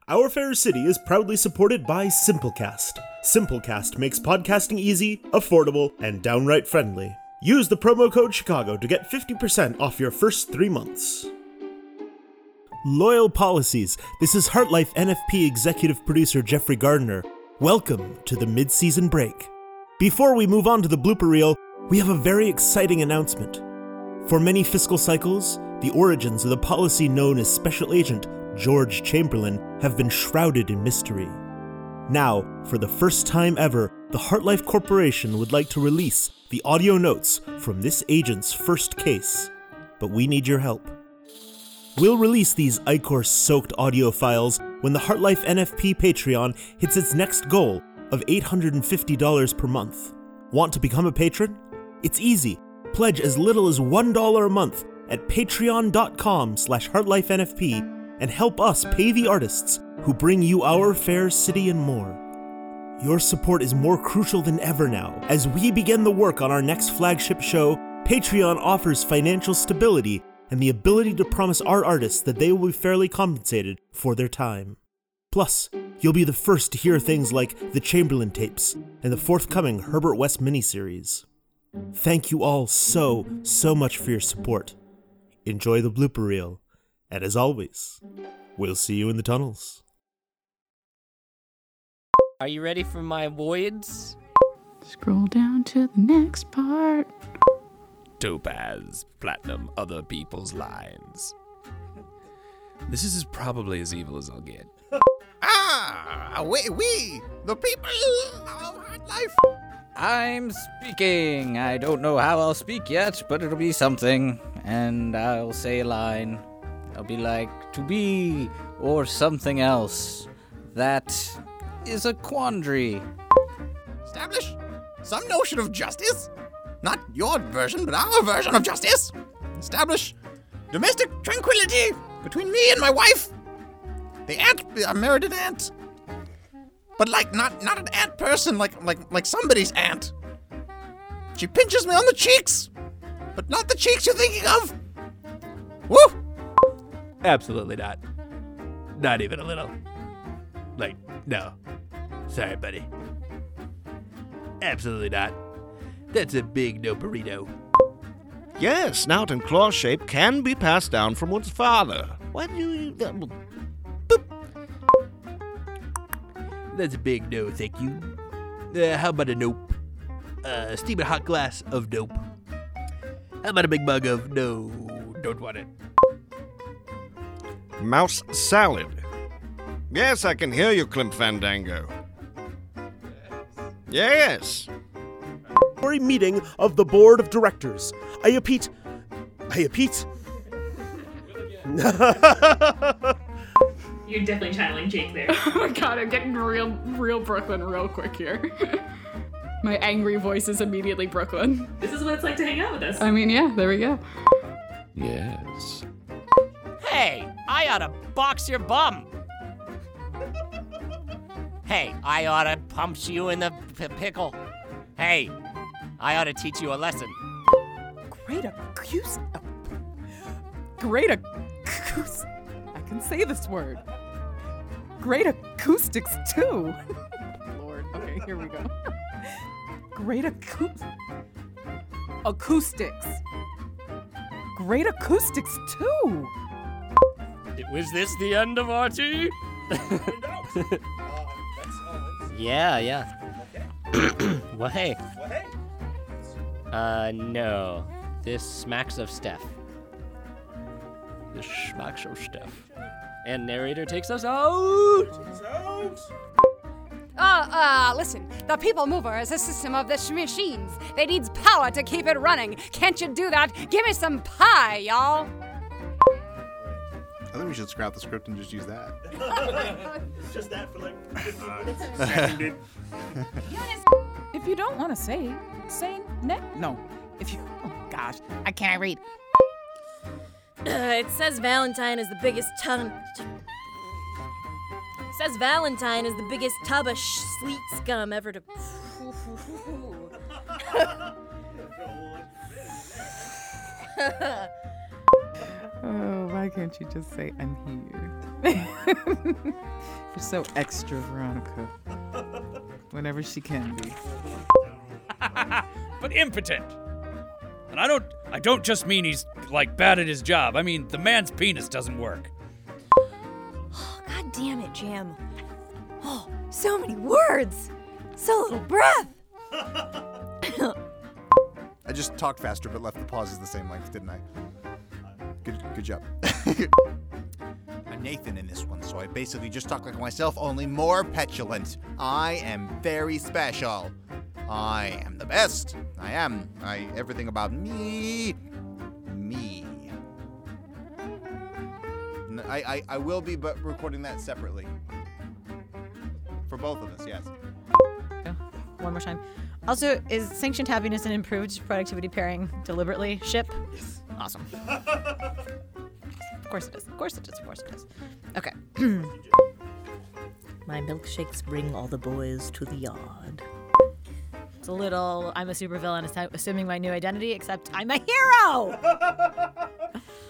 Our Fair City is proudly supported by Simplecast. Simplecast makes podcasting easy, affordable, and downright friendly. Use the promo code Chicago to get 50% off your first 3 months. Loyal Policies. This is Heartlife NFP executive producer Jeffrey Gardner. Welcome to the mid-season break. Before we move on to the blooper reel, we have a very exciting announcement. For many fiscal cycles, the origins of the policy known as Special Agent George Chamberlain have been shrouded in mystery. Now, for the first time ever, the Heartlife Corporation would like to release the audio notes from this agent's first case. But we need your help. We'll release these Ichor-soaked audio files when the Heartlife NFP Patreon hits its next goal of $850 per month. Want to become a patron? It's easy. Pledge as little as $1 a month at patreon.com/heartlifenfp and help us pay the artists who bring you Our Fair City and more. Your support is more crucial than ever now. As we begin the work on our next flagship show, Patreon offers financial stability and the ability to promise our artists that they will be fairly compensated for their time. Plus, you'll be the first to hear things like the Chamberlain tapes and the forthcoming Herbert West miniseries. Thank you all so much for your support. Enjoy the blooper reel. And as always, we'll see you in the tunnels. Are you ready for my voids? Scroll down to the next part. Topaz, platinum, other people's lines. This is probably as evil as I'll get. We, the people of Heartlife. I'm speaking. I don't know how I'll speak yet, but it'll be something. And I'll say a line. I'll be like, to be, or something else. That is a quandary. Establish some notion of justice. Not your version, but our version of justice. Establish domestic tranquility between me and my wife. The ant, a merited ant. But like, not an ant person, like somebody's ant. She pinches me on the cheeks, but not the cheeks you're thinking of. Woo! Absolutely not. Not even a little. Like, no. Sorry, buddy. Absolutely not. That's a big no burrito. Yes, snout and claw shape can be passed down from one's father. Why do you... Boop. That's a big no, thank you. How about a nope? Steaming hot glass of nope. How about a big mug of no, don't want it. Mouse salad. Yes, I can hear you, Klimt Fandango. Yes. Meeting of the Board of Directors. I repeat. You're definitely channeling Jake there. Oh my god, I'm getting real Brooklyn real quick here. My angry voice is immediately Brooklyn. This is what it's like to hang out with us. I mean, yeah, there we go. Yes. Hey, I oughta box your bum. Hey, I oughta pump you in the pickle. Hey, I oughta teach you a lesson. Great acoustic. I can say this word. Great acoustics, too. Lord, okay, here we go. Great acoustics. Great acoustics, too. Was this the end of our tea? Yeah. Well, hey. No. This smacks of Steph. And narrator takes us out. Listen, the People Mover is a system of the machines. They needs power to keep it running. Can't you do that? Give me some pie, y'all. I think we should scrap the script and just use that. It's just that for like 15 minutes. If you don't want to say no. If you, oh gosh, I can't read. It says Valentine is the biggest tub of sweet scum ever to. Oh, why can't you just say I'm here? You're so extra, Veronica. Whenever she can be. But impotent. And I don't just mean he's, like, bad at his job. I mean, the man's penis doesn't work. Oh, God damn it, Jam. Oh, so many words. So little breath. I just talked faster but left the pauses the same length, didn't I? Good job. I'm Nathan in this one, so I basically just talk like myself, only more petulant. I am very special. I am the best. I am. Everything about me. I will be, but recording that separately. For both of us, yes. One more time. Also, is sanctioned happiness and improved productivity pairing deliberately ship? Yes. Awesome. Of course it is. Of course it is. Of course it is. Okay. My milkshakes bring all the boys to the yard. It's a little, I'm a supervillain assuming my new identity, except I'm a hero!